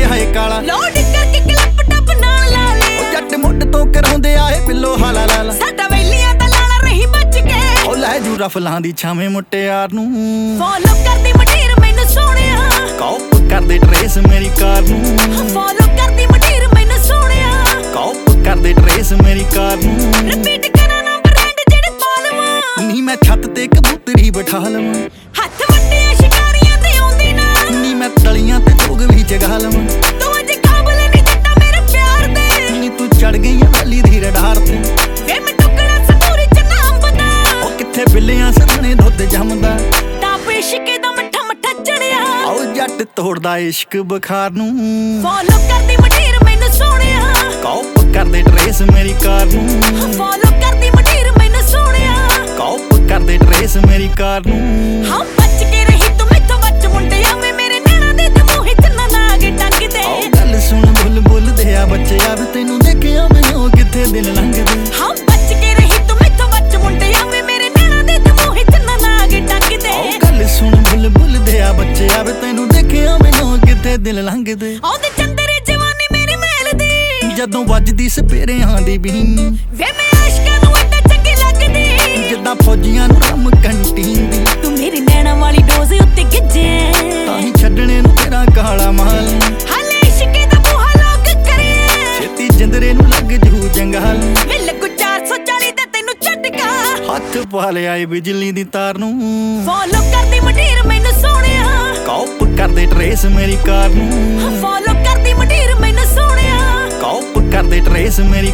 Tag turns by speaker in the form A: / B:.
A: ਹਾਏ ਕਾਲਾ
B: ਲੋਡ ਕਰਕੇ ਕਲੱਪ ਟੱਪ ਨਾਲ ਲਾ ਲਿਆ
A: ਉਹ ਜੱਟ ਮੁੱਢ ਤੋਂ ਕਰਾਉਂਦੇ ਆਏ ਪਿੱਲੋ ਹਾਲਾ ਲਾਲਾ
B: ਸਾਡਾ ਵੈਲੀਆਂ ਦਾ ਲਾਲਾ ਰਹੀ ਬਚ ਕੇ
A: ਉਹ ਲੈ ਜੂ ਰਫਲਾਂ ਦੀ ਛਾਵੇਂ ਮੁੱਟਿਆਰ ਨੂੰ
B: ਫੋਲੋ ਕਰਦੀ ਮਟੀਰ ਮੈਨੂੰ ਸੋਹਣਿਆ
A: ਕਾਪ ਕਰਦੇ ਟਰੇਸ ਮੇਰੀ ਕਾਰ ਨੂੰ
B: ਫੋਲੋ ਕਰਦੀ ਮਟੀਰ ਮੈਨੂੰ ਸੋਹਣਿਆ
A: ਕਾਪ ਕਰਦੇ ਟਰੇਸ ਮੇਰੀ ਕਾਰ ਨੂੰ
B: ਰਿਪੀਟ ਕਰਾਂ ਨਾ ਬ੍ਰਾਂਡ ਜਿਹੜੇ ਪਾ ਲਵਾਂ
A: ਨੀ ਮੈਂ ਛੱਤ ਤੇ ਕਬੂਤਰੀ ਬਿਠਾ ਲਵਾਂ
B: ਹੱਥ ਵੱਟਿਆ ਸ਼ਿਕਾਰੀਆਂ ਤੇ ਆਉਂਦੀ ਨਾ
A: ਨੀ ਮੈਂ ਤਲੀਆਂ ਤੇ ਜੋਗ ਵੀ ਜਗਾ ਲਵਾਂ
B: ਤੂੰ ਅੱਜ ਕਾਬਲ ਨਹੀਂ ਜੱਟਾ ਮੇਰੇ ਪਿਆਰ ਦੇ
A: ਨੀ ਤੂੰ ਚੜ ਗਈ ਆ ਵੈਲੀ ਦੀ ਰਡਾਰ ਤੇ
B: ਵੇ ਮੈਂ ਟੁਕੜਾ ਸਪੂਰੀ ਚ ਨਾਮ ਬਤਾ
A: ਉਹ ਕਿੱਥੇ ਬਿੱਲਿਆਂ ਸਦਣੇ ਦੁੱਧ ਜੰਮਦਾ
B: ਟਾਪ ਇਸ਼ਕੇ ਦਾ ਮੱਠਾ ਮੱਠਾ ਚੜਿਆ
A: ਆਓ ਜੱਟ ਤੋੜਦਾ ਇਸ਼ਕ ਬੁਖਾਰ ਨੂੰ
B: ਫੋਲੋ ਕਰਦੀ ਮਟੀਰ ਮੈਨੂੰ ਸੋਹਣਿਆ
A: ਕਾਪ ਕਰਦੇ ਟਰੇਸ ਮੇਰੀ ਕਾਰ ਨੂੰ
B: ਫੋਲੋ ਕਰਦੀ ਮਟੀਰ ਮੈਨੂੰ ਸੋਹਣਿਆ
A: ਕਾਪ ਕਰਦੇ ਟਰੇਸ ਮੇਰੀ ਕਾਰ ਨੂੰ
B: ਹਾਂ ਬਚ ਕੇ ਰਹੀ ਤੂੰ ਮੈਥੋਂ ਬੱਚ ਮੁੰਡਿਆ ਵੇ ਮੇਰੇ ਨੈਣਾ ਦੇ ਦਮੂਹੇ ਚ ਨਾ ਨਾਗ ਟੰਗਦੇ
A: ਆਓ ਗੱਲ ਸੁਣ ਬੁੱਲ ਬੁੱਲ ਦੇ ਆ ਬੱਚਿਆ ਵੇ ਤੈਨੂੰ ਦੇਖਿਆ ਮੈਨੂੰ ਕਿੱਥੇ ਦਿਨ ਲੰਘਦੇ
B: ਹਾਂ ਬਚ ਕੇ ਰਹੀ ਤੂੰ ਮੈਥੋਂ ਬੱਚ ਮੁੰਡਿਆ ਵੇ ਮੇਰੇ ਨੈਣਾ ਦੇ ਦਮੂਹੇ ਚ ਨਾ ਨਾਗ ਟੰਗਦੇ
A: ਆਓ ਗੱਲ ਸੁਣ ਬੁੱਲ ਬੁੱਲ ਦੇ ਆ ਬੱਚਿਆ ਵੇ ਤੈਨੂੰ ਦੇਖਿਆ ਮੈਨੂੰ ਕਿੱਥੇ ਦਿਨ ਲੰਘਦੇ
B: ਆਉਂਦੇ ਚੰਦਰੇ ਜਵਾਨੀ ਮੇਰੀ ਮੈਲ ਦੀ
A: ਜਦੋਂ ਵੱਜਦੀ ਸਪੇਰਿਆਂ ਦੀ ਬੀਨ
B: ਵੇ ਮੈਂ ਆਸ਼ਕਾਂ ਨੂੰ ਐਡਾ ਚੰਗੀ ਲੱਗਦੀ
A: ਜਿੱਦਾਂ ਫੌਜੀਆਂ ਨੂੰ ਰਮ ਕੰਟੀਨ ਦੀ
B: ਤੂੰ ਮੇਰੀ ਨੈਣਾ ਵਾਲੀ ਡੋਜ਼ ਉੱਤੇ ਗਿੱਜੇ
A: ਤਾਂ ਹੀ ਛੱਡਣੇ ਨੂੰ ਤੇਰਾ ਕਾਲਾ ਮਾਲ
B: ਹਾਲੇ ਇਸ਼ਕੇ ਦਾ ਬੂਹਾ ਲੋਕ ਕਰੇ
A: ਛੇਤੀ ਜਿੰਦਰੇ ਨੂੰ ਲੱਗ ਜੂ ਜੰਗਾਲ
B: ਵੇ ਲੱਗੂ 440 ਤੇ ਤੈਨੂੰ ਝਟਕਾ
A: ਹੱਥ ਪਾ ਲਿਆ ਏ ਬਿਜਲੀ ਦੀ ਤਾਰ ਨੂੰ
B: ਫੋਲੋ ਕਰਦੀ ਮਟੀਰ ਮੈਨੂੰ ਸੋਹਣਿਆ
A: ਕਾਪ ਕਰਦੇ ਟਰੇਸ ਮੇਰੀ ਕਾਰ ਨੂੰ
B: ਫੋਲੋ ਕਰਦੀ ਮਟੀਰ ਮੈਨੂੰ ਸੋਹਣਿਆ
A: ਕਾਪ ਕਰਦੇ ਟਰੇਸ ਮੇਰੀ